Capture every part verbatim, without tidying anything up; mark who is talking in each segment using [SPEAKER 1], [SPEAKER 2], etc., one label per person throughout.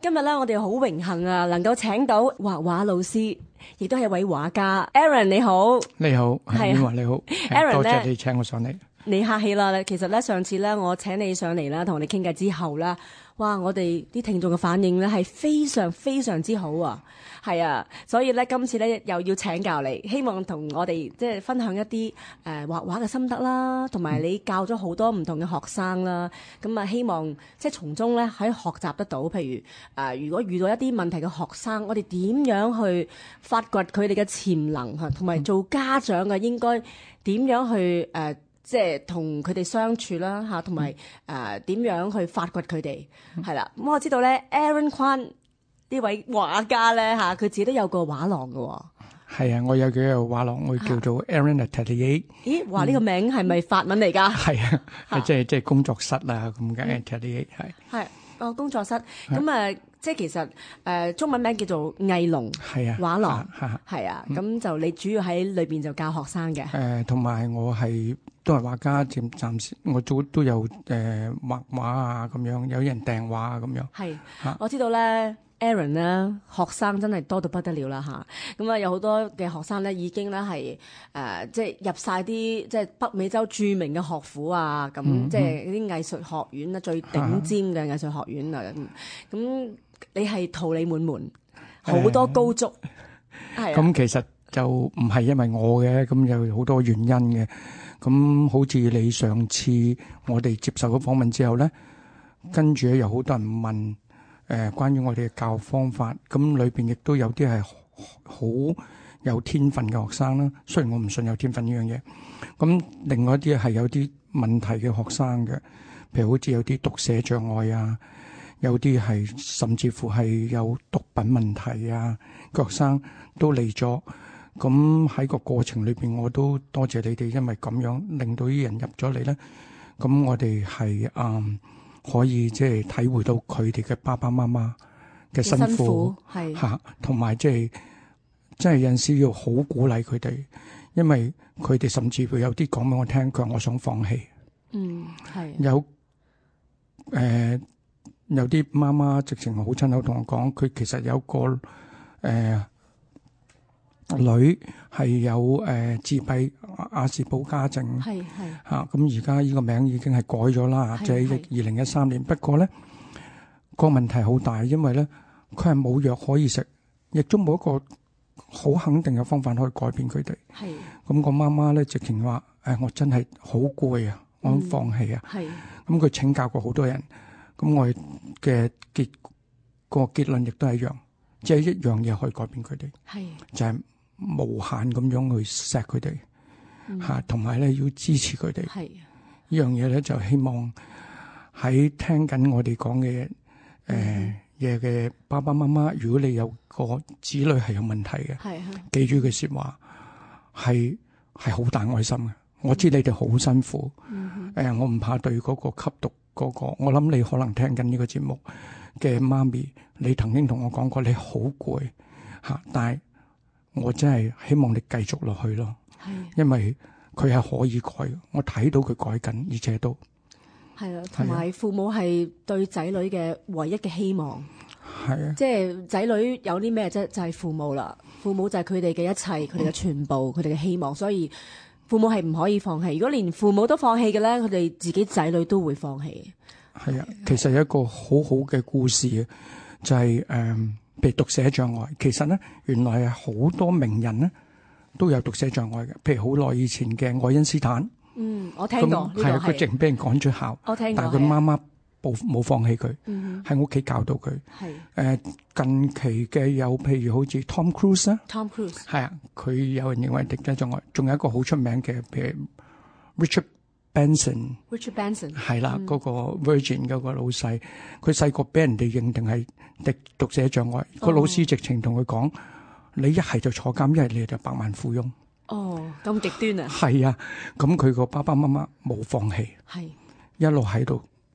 [SPEAKER 1] 今日咧，我哋好榮幸啊，能夠請到畫畫老師，亦都係一位畫家。Aaron 你好，
[SPEAKER 2] 你好，
[SPEAKER 1] 係
[SPEAKER 2] 婉華你好
[SPEAKER 1] Aaron
[SPEAKER 2] 多謝
[SPEAKER 1] 咧
[SPEAKER 2] 你請我上嚟。
[SPEAKER 1] 你客氣啦。其實咧，上次咧我請你上嚟啦，同我哋傾偈之後啦，哇！我哋啲聽眾嘅反應咧係非常非常之好啊，係啊，所以咧今次咧又要請教你，希望同我哋即係分享一啲誒、呃、畫畫嘅心得啦，同埋你教咗好多唔同嘅學生啦，咁啊希望即係從中咧喺學習得到，譬如誒、呃、如果遇到一啲問題嘅學生，我哋點樣去發掘佢哋嘅潛能嚇，同埋做家長嘅應該點樣去誒？呃即係同佢哋相處啦嚇，同埋誒點樣去發掘佢哋係啦。咁、嗯、我知道咧，Aaron Kwan 呢位畫家咧嚇，佢自己都有個畫廊嘅喎。
[SPEAKER 2] 係啊，我有幾個畫廊，我叫做 Aaron Atelier。
[SPEAKER 1] 咦，話呢個名係咪法文嚟㗎？
[SPEAKER 2] 係啊，係即係即係工作室啊咁嘅 Atelier 係。
[SPEAKER 1] 係哦，工作室咁誒，即係其實誒、呃、中文名叫做藝龍
[SPEAKER 2] 係啊
[SPEAKER 1] 畫廊
[SPEAKER 2] 係
[SPEAKER 1] 係啊，咁就你主要喺裏邊就教學生嘅。
[SPEAKER 2] 誒，同埋我係都係畫家，暫暫時我都都有誒、呃、畫畫啊咁樣，有人訂畫啊咁樣。係，
[SPEAKER 1] 我知道咧。Aaron 咧，學生真係多到不得了啦嚇，咁啊有好多嘅學生咧已經咧係誒即係入晒啲即係北美洲著名嘅學府啊，咁、嗯、即係啲藝術學院啊，最頂尖嘅藝術學院啊，咁咁你係桃李滿門，好多高足，係、呃、啊。咁
[SPEAKER 2] 其實就唔係因為我嘅，咁有好多原因嘅。咁好似你上次我哋接受咗訪問之後咧，跟住咧有好多人問。誒、呃，關於我哋嘅教育方法，咁裏邊亦都有啲係好有天分嘅學生啦。雖然我唔信有天分呢樣嘢，咁另外一啲係有啲問題嘅學生嘅，譬如好似有啲讀寫障礙啊，有啲係甚至乎係有毒品問題啊，學生都嚟咗。咁喺個過程裏邊，我都多謝你哋，因為咁樣令到啲人入咗嚟咧。咁我哋係嗯。可以即係體會到佢哋嘅爸爸媽媽嘅辛苦，係嚇，同埋即係即係有陣時要好鼓勵佢哋，因為佢哋甚至會有啲講俾我聽，佢話我想放棄。嗯，係有誒、呃、有啲媽媽直情好親口同我講，佢其實有個誒。呃女係有誒、呃、自閉亞氏保加症，係係嚇，咁而家呢個名已經係改咗啦，即係二零一三年。不過咧個問題好大，因為咧佢係冇藥可以食，亦都冇一個好肯定嘅方法可以改變佢哋。係咁個媽媽咧直情話誒，我真係好攰啊，我想放棄啊。係咁佢請教過好多人，咁我嘅結、個結論亦都係一樣，即係一樣嘢可以改變佢哋。係就係、是。無限咁樣去錫佢哋嚇，同埋咧要支持佢哋。係呢樣嘢咧，就希望喺聽緊我哋講嘅誒嘢嘅爸爸媽媽，如果你有個子女係有問題嘅，係記住句説話係係好大愛心嘅。我知你哋好辛苦，誒、嗯呃、我唔怕對嗰個吸毒嗰、嗰個。我諗你可能聽緊呢個節目嘅媽咪，你曾經同我講過你好攰嚇，但係。我真係希望你繼續落去咯，因為佢係可以改嘅，我睇到佢改緊，而且都係啊。同埋父母係對仔女嘅唯一嘅希望，係啊，即係仔女有啲咩啫，就係、是、父母啦。父母就係佢哋嘅一切，佢哋嘅全部，佢哋嘅希望。所以父母係唔可以放棄。如果連父母都放棄嘅咧，佢哋自己仔女都會放棄。係啊，其實有一個好好嘅故事啊，就係、是、誒。嗯譬如讀寫障礙，其實咧原來係好多名人咧都有讀寫障礙嘅。譬如好耐以前嘅愛因斯坦，嗯，我聽過，係啊，佢直情俾人趕出校，我聽過，但係佢媽媽冇冇放棄佢，喺屋企教導佢。係誒、呃、近期嘅有譬如好似 Tom Cruise 啊 ，Tom Cruise 係啊，佢有人認為讀寫障礙，仲有一個好出名嘅譬如 Richard Benson，Richard Benson 係啦，嗰、嗯那個 Virgin 嗰個老細，佢細個俾人哋認定係讀讀寫障礙，個、哦、老師直情同佢講：你一係就坐監，一係你就百萬富翁。哦，咁極端啊！係啊，咁佢個爸爸媽媽冇放棄，係一路喺度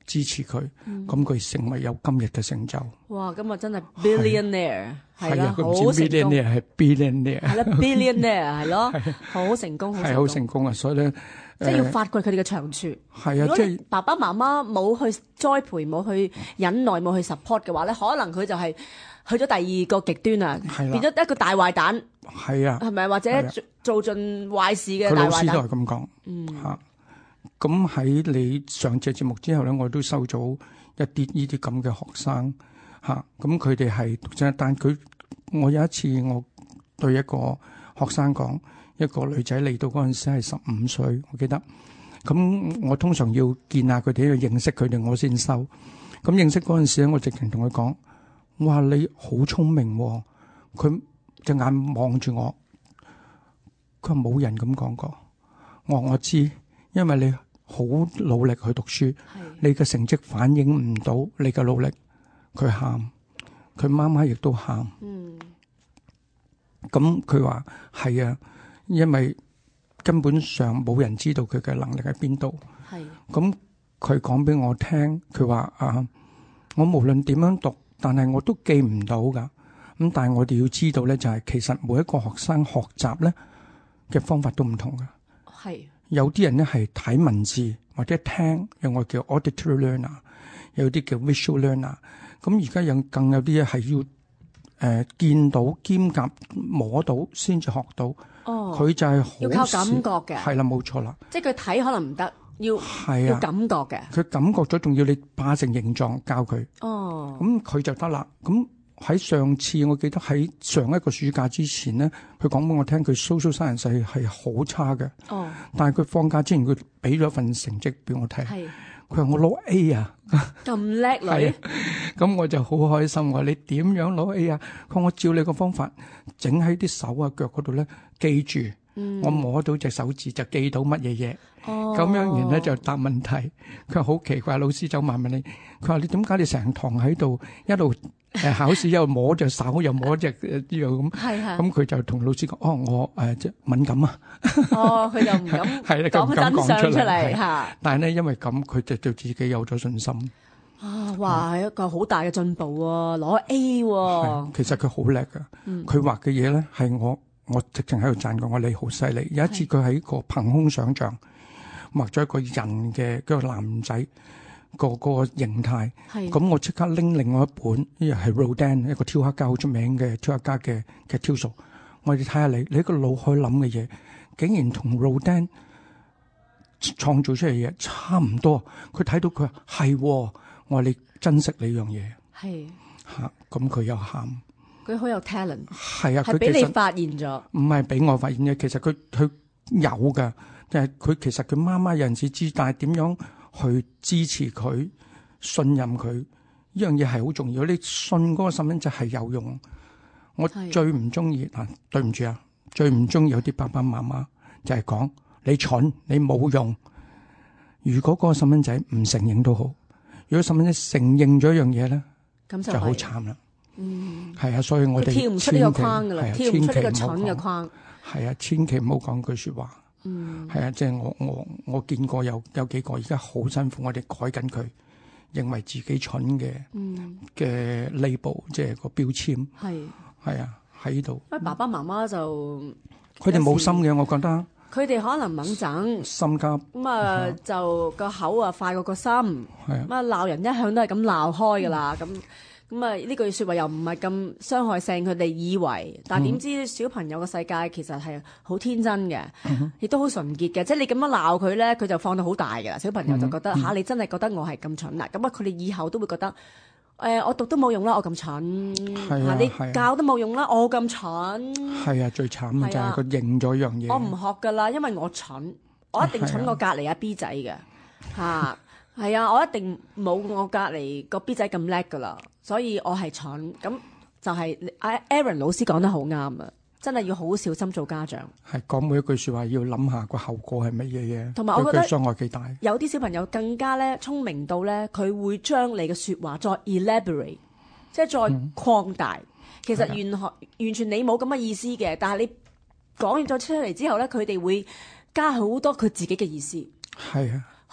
[SPEAKER 2] 支持佢，咁佢、嗯、成為有今日嘅成就。
[SPEAKER 1] 哇！咁啊真係 billionaire 係啦，好成功。
[SPEAKER 2] billionaire 係 billionaire
[SPEAKER 1] 係啦，billionaire 係咯，好成功，好
[SPEAKER 2] 係好成功啊！所以咧，
[SPEAKER 1] 即係要發掘佢哋嘅長處。
[SPEAKER 2] 係啊，即係
[SPEAKER 1] 爸爸媽媽冇去栽培、冇去忍耐、冇去 support 嘅話咧，可能佢就係去咗第二個極端啊，變咗一個大壞蛋。係啊，係咪或者做盡壞事嘅大壞蛋？佢老師都係咁講。嗯嚇。咁喺你上次節目之後咧，我都收咗一啲呢啲咁嘅學生嚇，咁佢哋係獨生，但佢我有一次我對一個學生講，一個女仔嚟到嗰陣時係十五歲，我記得。咁我通常要見下佢哋，要認識佢哋，我先收。咁認識嗰陣時咧，我直情同佢講：哇，你好聰明喎！佢隻眼望住我，佢話冇人咁講過。我話我知。因為你好努力去讀書，你嘅成績反映唔到你嘅努力。佢喊，佢媽媽亦都喊。嗯，咁佢話係啊，因為根本上冇人知道佢嘅能力喺邊度。係，咁佢講俾我聽，佢話啊，我無論點樣讀，但係我都記唔到噶。咁但係我哋要知道咧，就係其實每一個學生學習咧嘅方法都唔同噶。係。有啲人咧係睇文字或者聽，有我叫 auditory learner， 有啲叫 visual learner。咁而家有更有啲嘢係要誒、呃、見到兼夾摸到先至學到。哦，佢就係好要靠感覺嘅。係啦，冇錯啦。即係佢睇可能唔得，要係啊，要感覺嘅。佢感覺咗，仲要你化成形狀教佢。哦，咁佢就得啦。咁喺上次我記得喺上一個暑假之前咧，佢講俾我聽佢 social science 係好差嘅。哦，但係佢放假之前佢俾咗份成績俾我睇。係，佢話我攞 A 啊，咁叻女。咁我就好開心。我話你點樣攞 A 啊？佢話我照你個方法整喺啲手啊腳嗰度咧，記住。嗯，我摸到隻手指就記到乜嘢嘢。哦，咁樣然咧就答問題。佢話好奇怪，老師走埋問你，佢話你點解你成堂喺度一路誒考試又摸隻手又摸隻呢樣咁？係係。咁佢就同老師講：哦，我誒即係敏感啊。哦，佢就唔敢係啦，佢唔敢講真相出嚟嚇。但係咧，因為咁，佢就對自己有咗信心。啊！哇，係一個好大嘅進步喎，攞 A 喎。其實佢好叻㗎。嗯。佢畫嘅嘢咧係我。我直情喺度讚過我，你好犀利。有一次佢喺個憑空想像畫咗一個人嘅嗰個男仔個個形態，咁我即刻拎另外一本，呢個係 Rodin 一個雕刻家好出名嘅雕刻家嘅嘅雕塑，我哋睇下你，你喺個腦海諗嘅嘢，竟然同 Rodin 創造出嚟嘅嘢差唔多。佢睇到佢話係，我話你珍惜呢樣嘢，係嚇，咁佢又喊。佢好有 talent，係啊，係俾你發現咗，唔係俾我發現嘅。其實佢佢有噶，即係佢其實佢媽媽有陣時知，但係點樣去支持佢、信任佢呢樣嘢係好重要。你信嗰個細蚊仔係有用。我最唔中意嗱，對唔住啊，最唔中意有啲爸爸媽媽就係講你蠢，你冇用。如果嗰個細蚊仔唔承認都好，如果細蚊仔承認咗一樣嘢咧，咁就好慘啦。嗯，係啊，所以我哋跳唔出呢個框噶啦，跳唔出呢個蠢嘅框。係啊，千祈唔好講句說話。嗯，係啊，即係我我我見過有有幾個而家好辛苦，我哋改緊佢，認為自己蠢嘅嘅 label，即係個標籤。係係啊，喺呢度。因為爸爸媽媽就佢哋冇心嘅，我覺得。佢哋可能猛整心急，咁啊就個口啊快過個心。係啊，咁啊鬧人一向都係咁鬧開噶啦，咁。咁啊！呢句説話又唔係咁傷害性，佢哋以為，但係點知小朋友嘅世界其實係好天真嘅，亦都好純潔嘅。即係你咁樣鬧佢咧，佢就放到好大㗎啦。小朋友就覺得吓、嗯啊，你真係覺得我係咁蠢啦。咁啊，佢哋以後都會覺得，誒、呃，我讀都冇用啦，我咁蠢。係啊，你教都冇用啦，我咁蠢。係啊，最慘嘅就係佢認咗樣嘢。我唔學㗎啦，因為我蠢，我一定蠢過隔離阿 B 仔嘅嚇。係啊，我一定冇我隔離個 B 仔咁叻噶啦，所以我係蠢。咁就係阿 Aaron 老師講得好啱啊，真係要好小心做家長。係講每一句説話要諗下個後果係乜嘢嘢，同埋我覺得傷害幾大。有啲小朋友更加咧聰明到咧，佢會將你嘅説話再 elaborate，即係再擴大。嗯、其實完全完全你冇咁嘅意思嘅，但係你講完咗出嚟之後咧，佢哋會加好多佢自己嘅意思。係啊。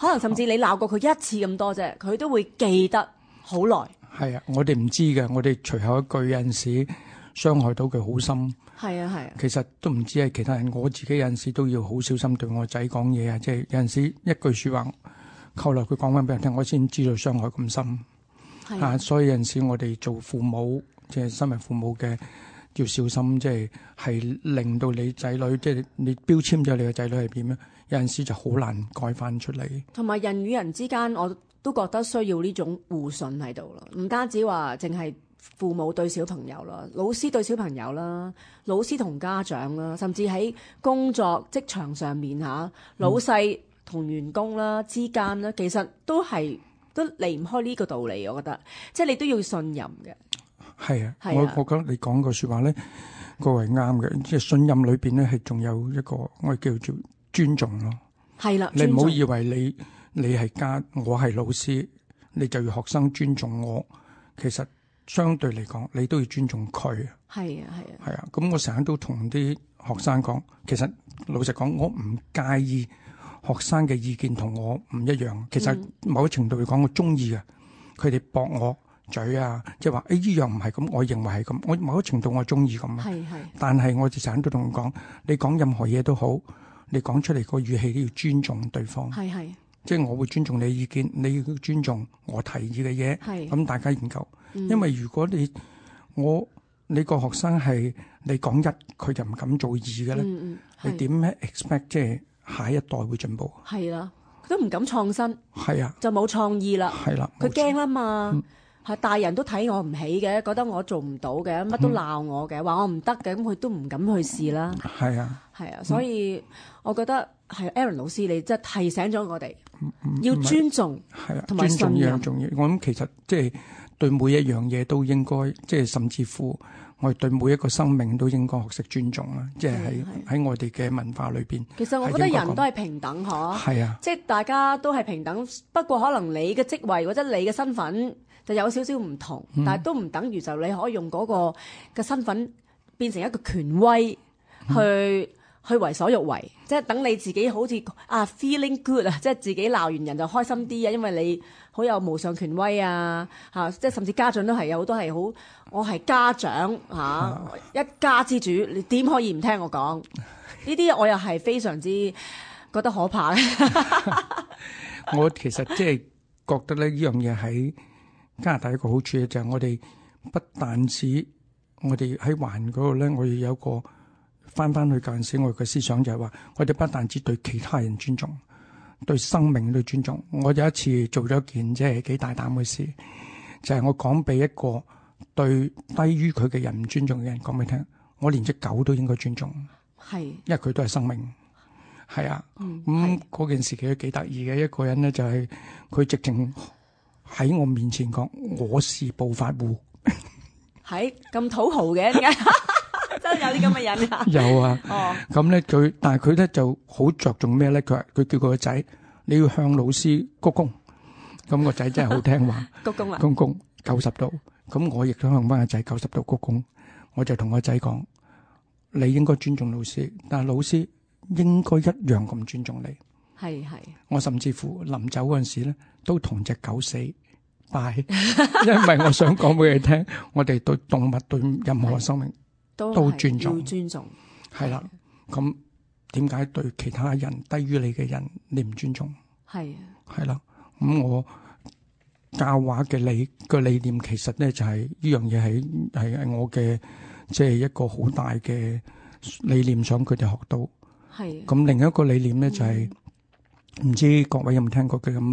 [SPEAKER 1] 可能甚至你鬧過佢一次咁多啫，佢都會記得好耐。
[SPEAKER 2] 係啊，我哋唔知嘅，我哋隨後一句有陣時傷害到佢好深。
[SPEAKER 1] 係啊係啊，
[SPEAKER 2] 其實都唔知係其他人，我自己有陣時都要好小心對我仔講嘢啊！即係有陣時一句説話，後來佢講翻俾人聽，我先知道傷害咁深。
[SPEAKER 1] 係
[SPEAKER 2] 啊，所以有陣時我哋做父母，即係身為父母嘅，要小心，即係係令到你仔女，即係你標籤咗你嘅仔女係點樣，有陣時就好難改翻出嚟。
[SPEAKER 1] 同埋人與人之間，我都覺得需要呢種互信喺度咯，唔單止話淨係父母對小朋友啦，老師對小朋友啦，老師同家長啦，甚至喺工作職場上面嚇，老細同員工啦之間咧，其實都係都離唔開呢個道理，我覺得，即係你都要信任嘅。
[SPEAKER 2] 係啊，
[SPEAKER 1] 係啊
[SPEAKER 2] 我我覺得你講個説話咧，個係啱嘅，即係信任裏邊咧係仲有一個我哋叫做尊重咯。
[SPEAKER 1] 係啦，
[SPEAKER 2] 你唔好
[SPEAKER 1] 尊重
[SPEAKER 2] 以為你你係家，我係老師，你就要學生尊重我。其實相對嚟講，你都要尊重佢。
[SPEAKER 1] 係啊係啊，
[SPEAKER 2] 係啊，咁我成日都同啲學生講，其實老實講，我唔介意學生嘅意見同我唔一樣。其實某程度嚟講，我中意嘅，佢哋駁我嘴啊，即係話誒依樣唔係咁，我認為係咁。我某程度我中意咁啊。
[SPEAKER 1] 係係
[SPEAKER 2] 但係我哋成日都同佢講，你講任何嘢都好，你講出嚟個語氣都要尊重對方。
[SPEAKER 1] 係係
[SPEAKER 2] 即係我會尊重你嘅意見，你要尊重我提議嘅嘢。
[SPEAKER 1] 係
[SPEAKER 2] 咁大家研究。
[SPEAKER 1] 嗯
[SPEAKER 2] 因為如果你我你個學生係你講一，佢就唔敢做二嘅咧，
[SPEAKER 1] 嗯嗯係
[SPEAKER 2] 你點 expect 即係下一代會進步？
[SPEAKER 1] 係啦，佢都唔敢創新，
[SPEAKER 2] 係啊，
[SPEAKER 1] 就冇創意啦。
[SPEAKER 2] 係啦，
[SPEAKER 1] 佢
[SPEAKER 2] 冇錯
[SPEAKER 1] 驚啦嘛，係大人都睇我唔起嘅，覺得我做唔到嘅，乜都鬧我嘅，話我唔得嘅，咁佢都唔敢去試啦。
[SPEAKER 2] 係啊，
[SPEAKER 1] 係啊，所以我覺得係 Aaron 老師，你即係提醒咗我哋要
[SPEAKER 2] 唔係
[SPEAKER 1] 尊重
[SPEAKER 2] 係啊，
[SPEAKER 1] 同埋
[SPEAKER 2] 尊重
[SPEAKER 1] 信任
[SPEAKER 2] 一樣重要。我諗其實即係對每一樣嘢都應該，即係甚至乎我哋對每一個生命都應該學識尊重啦。即係喺喺我哋嘅文化裏邊，
[SPEAKER 1] 其實我覺得人都係平等嗬，
[SPEAKER 2] 係啊，
[SPEAKER 1] 即係大家都係平等，不過可能你嘅職位或者你嘅身份就有少少唔同，
[SPEAKER 2] 嗯
[SPEAKER 1] 但係都唔等於就你可以用嗰個嘅身份變成一個權威去。
[SPEAKER 2] 嗯
[SPEAKER 1] 去為所欲為，即係等你自己好似啊 feeling good 啊，即係自己鬧完人就開心啲啊，因為你好有無上權威啊嚇，即係甚至家長都係有好多係好，我係家長嚇、啊、一家之主，你點可以唔聽我講？呢啲我又係非常之覺得可怕嘅。
[SPEAKER 2] 我其實即係覺得咧，呢樣嘢喺加拿大一個好處咧，就係我哋不但止我哋喺環嗰度咧，我哋有個。翻翻去嗰陣時，我嘅思想就係話，我哋不但止對其他人尊重，對生命都尊重。我有一次做咗一件即係幾大膽嘅事，就係、是、我講俾一個對低於佢嘅人唔尊重嘅人講俾聽，我連隻狗都應該尊重，
[SPEAKER 1] 係，
[SPEAKER 2] 因為佢都係生命。係啊，咁嗰、
[SPEAKER 1] 嗯
[SPEAKER 2] 嗯、件事其實幾得意嘅。一個人咧就係、是、佢直情喺我面前講，我是暴發戶，
[SPEAKER 1] 係咁土豪嘅點解？真係有啲咁嘅人啊！
[SPEAKER 2] 有啊，
[SPEAKER 1] 哦，
[SPEAKER 2] 咁咧佢，但係佢咧就好着重咩咧？佢話佢叫佢個仔，你要向老師鞠躬。咁個仔真係好聽話，
[SPEAKER 1] 鞠躬啊！
[SPEAKER 2] 鞠躬九十度。咁我亦都向翻個仔九十度鞠躬。我就同個仔講，你應該尊重老師，但係老師應該一樣咁尊重你。
[SPEAKER 1] 係係。
[SPEAKER 2] 我甚至乎臨走嗰陣時咧，都同隻狗死拜，因為我想講俾佢聽，我哋對動物對任何生命。
[SPEAKER 1] 都，
[SPEAKER 2] 都尊重，
[SPEAKER 1] 要尊重，
[SPEAKER 2] 係啦。咁點解對其他人低於你嘅人，你唔尊重？
[SPEAKER 1] 係
[SPEAKER 2] 係啦。咁我教畫嘅理個理念，其實咧就係呢樣嘢係係係我嘅，即係一個好大嘅理念，想佢哋學到。
[SPEAKER 1] 係。
[SPEAKER 2] 咁另一個理念咧就係唔知各位有冇聽過叫做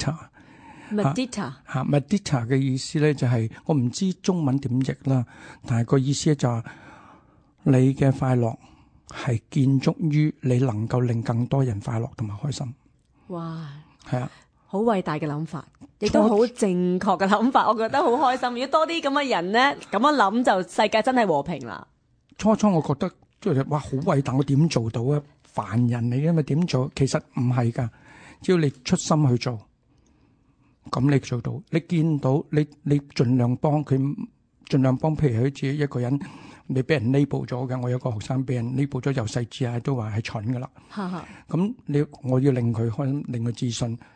[SPEAKER 2] Mudita？Mudita 嚇 Mudita 嘅意思咧就係我唔知中文點譯啦，但係個意思咧就係。你嘅快樂係建築於你能夠令更多人快樂同埋開心。
[SPEAKER 1] 哇！
[SPEAKER 2] 係啊，
[SPEAKER 1] 好偉大嘅諗法，亦都好正確嘅諗法，我覺得好開心。如果多啲咁嘅人咧，咁樣諗就世界真係和平啦。
[SPEAKER 2] 初初我覺得即係哇好偉大，我點做到啊？凡人嚟嘅嘛，點做？其實唔係㗎，只要你出心去做，咁你做到。你見到你你盡量幫佢，盡量幫。譬如好似一個人。你俾人 label 咗嘅，我有個學生俾人 label 咗，由細至大都話係蠢噶啦。咁你我要令佢開心，令佢自信，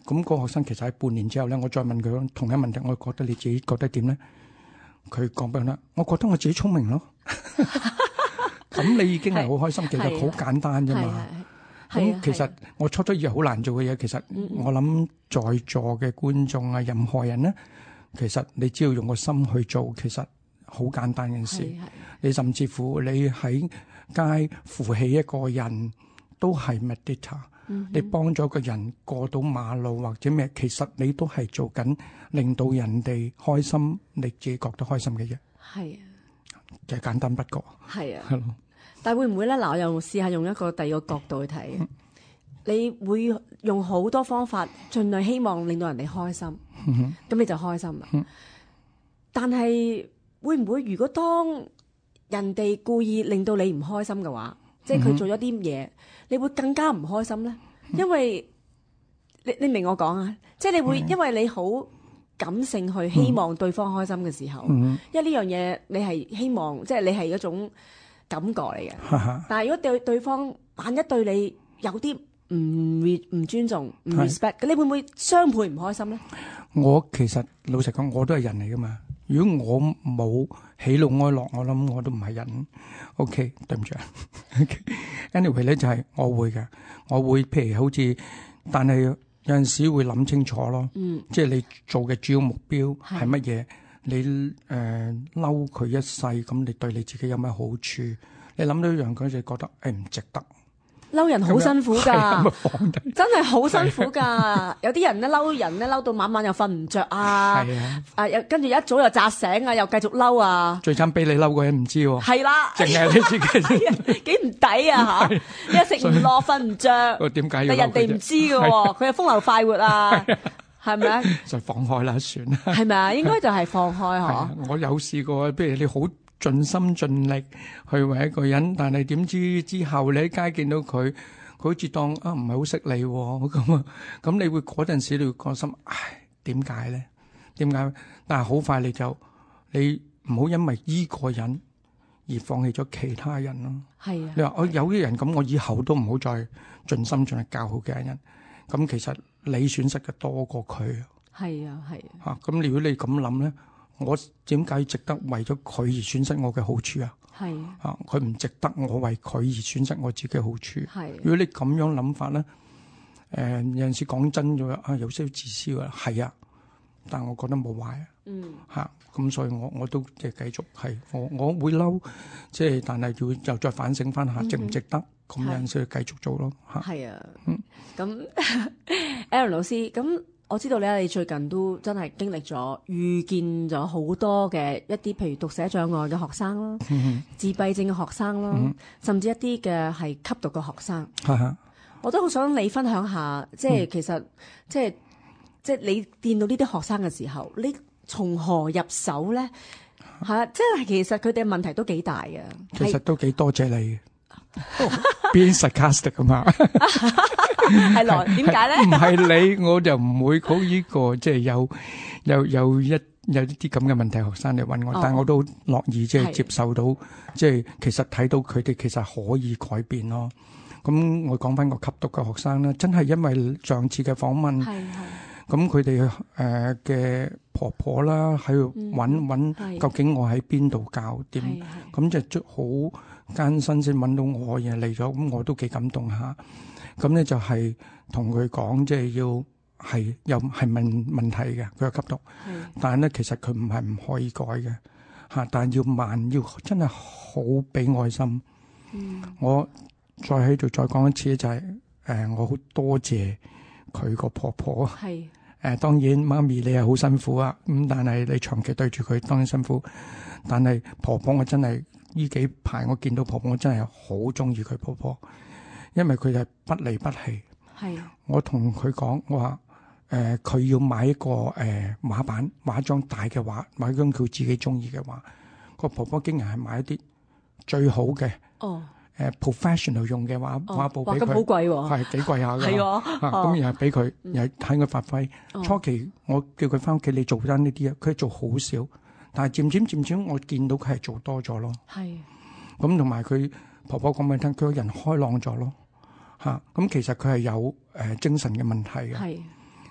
[SPEAKER 2] 咁個學生其實喺半年之後咧，我再問佢同一問題，我覺得你自己覺得點咧？佢講俾我啦，我覺得我自己聰明咯。咁你已經係好開心，其實好簡單啫嘛。咁其實我初初以為好難做嘅嘢，其實我諗在座嘅觀眾啊，任何人咧，其實你只要用個心去做，其實好簡單嘅事。你甚至乎你喺街扶起一個人都係 medita，嗯、你幫咗個人過到馬路或者咩，其實你都係做緊令到人哋開心，你自己覺得開心嘅嘢。係啊，就係簡單不過。係啊，係咯。
[SPEAKER 1] 但係會唔會咧？嗱，我又試下用一個第二個角度去睇，嗯、你會用好多方法，盡量希望令到人哋開心，咁、嗯、你就開心啦。嗯、但係會唔會如果當人哋故意令到你唔開心嘅話，即係佢做咗啲嘢，你會更加唔開心咧？嗯、因為你你明我講啊，即係你會、嗯、因為你好感性去希望對方開心嘅時候，嗯、因為呢樣嘢你係希望，即係你係一種感覺嚟嘅。但係如果對對方萬一對你有啲唔唔尊重、唔 respect，咁你會唔會雙倍唔開心咧？
[SPEAKER 2] 我其實老實講，我都係人嚟噶嘛。如果我冇喜怒哀樂，我諗我都唔係人。OK， 對唔住。OK，anyway 咧就係我會嘅，我會譬如好似，但係有陣時會諗清楚咯。嗯，即係你做嘅主要目標係乜嘢？你誒嬲佢一世，咁你對你自己有咩好處？你諗到一樣佢就覺得誒唔值得。
[SPEAKER 1] 嬲人好辛苦㗎，真係好辛苦㗎。有啲人咧嬲人咧嬲到晚晚又瞓唔着啊，啊又跟住一早又扎醒啊，又繼續嬲啊。
[SPEAKER 2] 最慘俾你嬲個人唔知喎，係
[SPEAKER 1] 啦，
[SPEAKER 2] 淨係你自己，
[SPEAKER 1] 幾唔抵啊嚇！你又食唔落，瞓唔着，
[SPEAKER 2] 點解？
[SPEAKER 1] 但人哋唔知㗎喎，佢又風流快活啊，係咪啊？
[SPEAKER 2] 就放開啦，算啦。
[SPEAKER 1] 係咪啊？應該就係放開嗬。
[SPEAKER 2] 我有試過，譬如你好盡心盡力去為一個人，但係點知之後你喺街見到佢，佢好似當啊唔係好識你咁啊，咁你會嗰陣時你會覺心，唉，點解咧？點解？但係好快你就你唔好因為依個人而放棄咗其他人咯。係啊，你話我有啲人咁，我以後都唔好再盡心盡力教好嘅人。咁其實你損失嘅多過佢。係啊，係啊。吓，咁如果你咁諗咧？我點解值得為咗佢而損失我嘅好處啊？係啊，佢唔值得我為佢而損失我自己好處。係，如果你咁樣諗法咧，誒、呃、有陣時講真咗啊，有些少自私㗎，係啊，但我覺得冇壞啊。嗯，嚇，咁所以我我都即係繼續係我我會嬲，即係但係要又再反省翻下值唔值得，咁有陣時繼續做咯嚇。係啊，嗯，咁
[SPEAKER 1] Aaron 老師咁。我知道咧，你最近都真係經歷咗、遇見咗好多嘅一啲，譬如讀寫障礙嘅學生啦、嗯、自閉症嘅學生啦，嗯、甚至一啲嘅係吸毒嘅學生。嗯、我都好想你分享下，即係、嗯、其實即係即係你見到呢啲學生嘅時候，你從何入手咧？係啊，即係其實佢哋嘅問題都幾大嘅。
[SPEAKER 2] 其實都幾多謝你。變 sarcastic 啊嘛，
[SPEAKER 1] 係咯？點解咧？
[SPEAKER 2] 唔係你，我就唔會好呢個，即係有有有一有啲咁嘅問題學生嚟揾我，但係我都樂意即係接受到，即係其實睇到佢哋其實可以改變咯。咁我講翻個吸毒嘅學生啦，真係因為上次嘅訪問，咁佢哋誒嘅婆婆啦喺度揾揾，究竟我喺邊度教點，咁就好艱辛先揾到我，而嚟咗，咁我都幾感動下。咁咧就係同佢講，即係要係有係問問題嘅，佢有吸毒，但係咧其實佢唔係唔可以改嘅嚇，但係要慢，要真係好俾愛心。嗯、我再喺度再講一次就係、是、誒、呃，我好多謝佢個婆婆。係誒、呃，當然媽咪你係好辛苦啊，咁但係你長期對住佢當然辛苦，但係婆婆我真係。呢幾排我見到婆婆，我真係好中意佢婆婆，因為佢係不離不棄。係，我同佢講，我話誒，佢、呃、要買一個誒、呃、畫板，畫一張大嘅畫，買張佢自己中意嘅畫。個婆婆竟然係買一啲最好嘅哦，誒、呃、professional 用嘅畫畫布俾佢。哇，咁好貴喎！係幾貴下㗎？係喎，咁又係俾佢，又係睇佢發揮。哦、初期我叫佢翻屋企，你做翻呢啲啊，佢做好少。但係漸漸漸漸，我見到佢係做多咗咯。係咁，同埋佢婆婆講俾你聽，佢個人開朗咗咯。嚇、啊，咁其實佢係有誒、呃、精神嘅問題嘅。係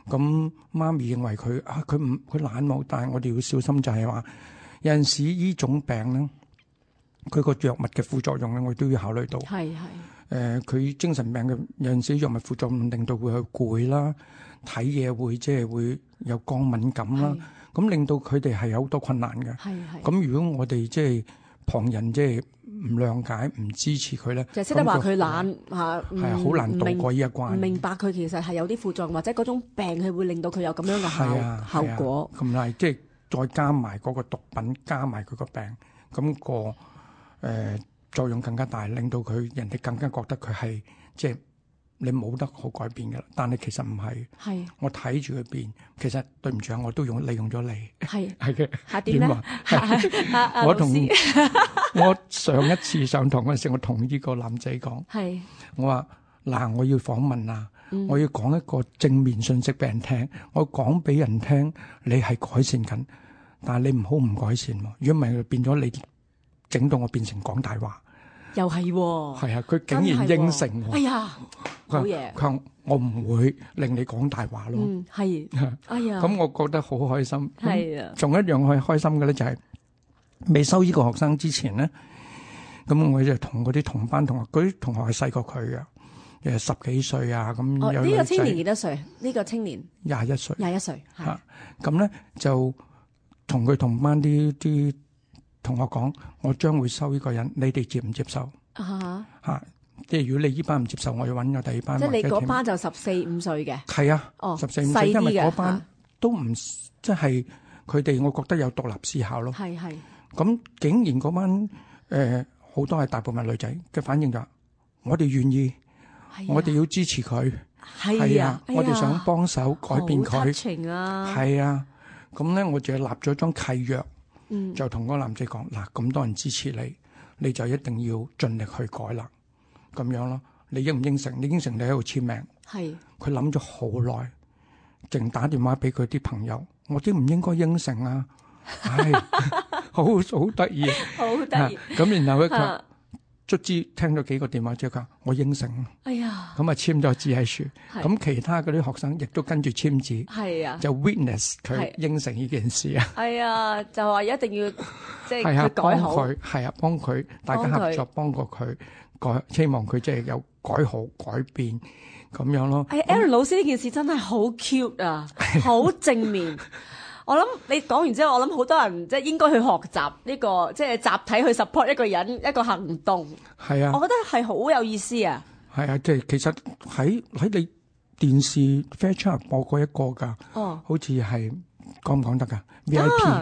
[SPEAKER 2] 咁媽咪認為佢啊，佢唔佢懶喎，但係我哋要小心就係話，有陣時呢種病咧，佢個藥物嘅副作用咧，我都要考慮到。
[SPEAKER 1] 係係。
[SPEAKER 2] 誒，佢、呃、精神病嘅有陣時藥物副作用令到會去攰啦，睇嘢會即係會有光敏感啦，咁令到佢哋係有好多困難嘅。
[SPEAKER 1] 係係。
[SPEAKER 2] 咁如果我哋即係旁人即係唔諒解、唔支持佢咧，
[SPEAKER 1] 就識得話佢懶嚇，
[SPEAKER 2] 係啊，好難渡過呢一關。
[SPEAKER 1] 唔明白佢其實係有啲副作用，或者嗰種病係會令到佢有咁樣嘅效後果。
[SPEAKER 2] 咁係即係再加埋嗰個毒品，加埋佢個病，咁、個誒。呃作用更加大，令到佢人哋更加覺得佢係即係你冇得好改變嘅啦。但係其實唔係，係我睇住佢變。其實對唔住啊，我都用利用咗你。係係嘅。下點咧？我同我上一次上堂嗰陣時，我同呢個男仔講，係我話嗱，我要訪問啊，嗯、我要講一個正面信息俾人聽，我講俾人聽，你係改善緊，但係你唔好唔改善喎。如果唔係，變咗你整到我變成講大話。又係喎，係啊！佢竟然應承喎，哎呀，好嘢！佢話我唔會令你講大話咯，嗯，係，哎呀，咁我覺得好開心，係啊。仲一樣係開心嘅咧，就係未收呢個學生之前咧，咁我就同嗰啲同班同學，嗰啲同學係細過佢嘅，誒十幾歲啊，咁有女仔。呢個青年幾多歲？呢個青年廿一歲，廿一歲嚇。咁咧就同佢同班啲啲同學講，我將會收呢個人，你哋接唔接受？啊嚇！即係如果你呢班唔接受，我要揾個第二班。即係你嗰班就十四五歲嘅。係啊，哦，十四五歲，因為嗰班都唔即係佢哋，我覺得有獨立思考咯。係係。咁竟然嗰班誒好多係大部分女仔嘅反應就話：我哋願意，我哋要支持佢。係啊，我哋想幫手改變佢。好激情啊！係啊，咁咧我就立咗張契約。嗯，就同嗰個男仔講嗱，咁多人支持你，你就一定要盡力去改啦，咁樣咯。你應唔應承？你應承你喺度簽名。係。佢諗咗好耐，淨打電話俾佢啲朋友，我啲唔應該應承啊，唉，好好得意，好得意。咁然後佢卒之聽咗幾個電話之後，佢話我應承。哎呀！咁啊簽咗字喺樹，咁其他嗰啲學生亦都跟住簽字，係啊，就 witness 佢應承呢件事啊。係啊，就話一定要即係佢改好，係啊，幫佢大家合作，幫過佢改，希望佢即係有改好改變咁樣咯。係 Aaron 老師呢件事真係好 cute 啊，好正面。我諗你講完之後，我諗好多人即係應該去學習呢個，即係集體去 support 一個人一個行動。係啊，我覺得係好有意思啊。係啊，即係其實喺喺你電視 Fairchild 播過一個㗎，哦，好似係講唔講得㗎 ？V I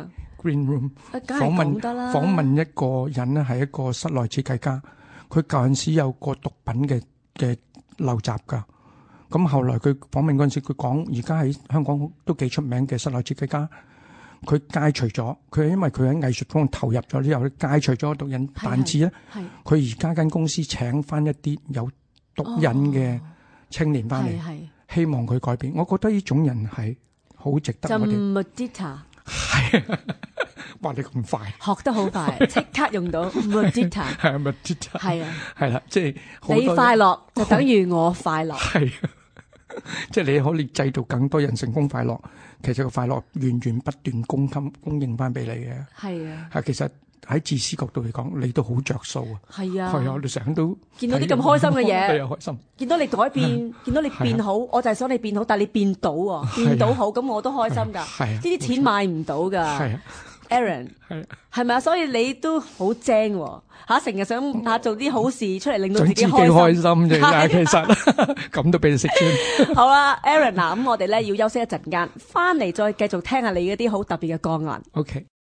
[SPEAKER 2] P Green Room 訪問訪問一個人咧，係一個室內設計家，佢舊陣時有個毒品嘅嘅陋習㗎。咁後來佢訪問嗰陣時，佢講而家喺香港都幾出名嘅室內設計家，佢戒除咗，佢係因為佢喺藝術方面投入咗之後，戒除咗毒癮，但至咧，佢而家間公司請翻一啲有毒癮嘅青年翻嚟，希望佢改變。我覺得呢種人係好值得我哋。就 Mudita 係，話你咁快，學得好快，即刻用到 Mudita 係啊 Mudita 係啊，係啦，即係你快樂就等於我快樂，係。即係你可以製造更多人成功快樂，其實個快樂源源不斷供給供應翻俾你嘅。係啊，係其實喺自私角度嚟講，你都好着數啊。係啊，係啊，我哋成日都見到啲咁開心嘅嘢，開心。見到你改變，見到你變好，我就係想你變好，但係你變到喎，變到好，咁我都開心噶。係啊，呢啲錢買唔到噶。係啊。Aaron 係係咪啊？所以你都好正喎嚇，成日想嚇做啲好事出嚟，令到自己開心啫。其實咁都俾你識穿。好啦，Aaron 嗱，咁我哋咧要休息一陣間，翻嚟再繼續聽下你嗰啲好特別嘅個案。OK。